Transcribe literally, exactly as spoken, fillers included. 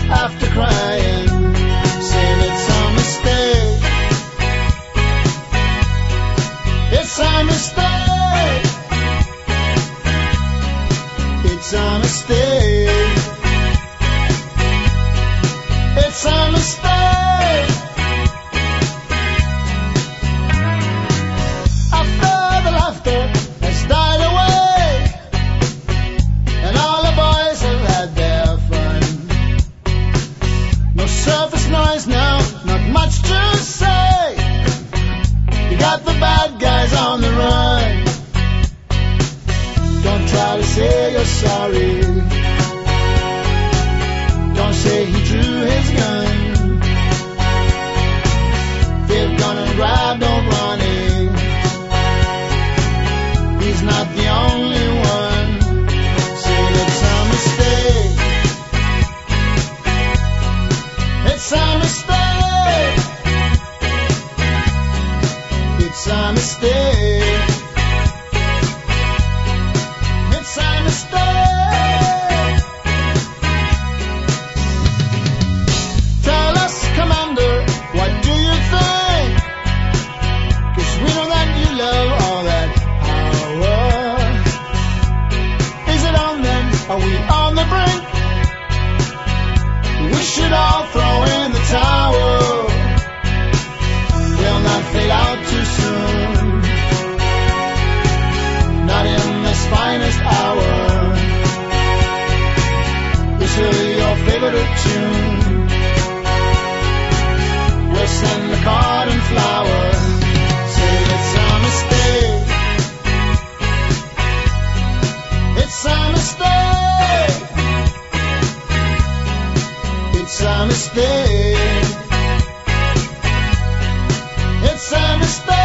after crying, saying it's a mistake. It's a mistake. It's a mistake. It's a mistake. After the laughter has died away, and all the boys have had their fun, no surface noise now, not much to say. You got the bad guys on the run. Don't try to say you're sorry. Don't say he drew his gun. If they're gonna grab, don't run in. He's not the only one. Say it's a mistake. It's a mistake. It's a mistake. It's a mistake. Tell us, Commander, what do you think? 'Cause we know that you love all that power. Is it on then? Are we on the brink? We should all throw in the towel. We'll not fade out too soon. Not in this finest hour. This is your favorite tune. We'll send the card and flowers. Say it's a mistake. It's a mistake. It's a mistake. It's a mistake.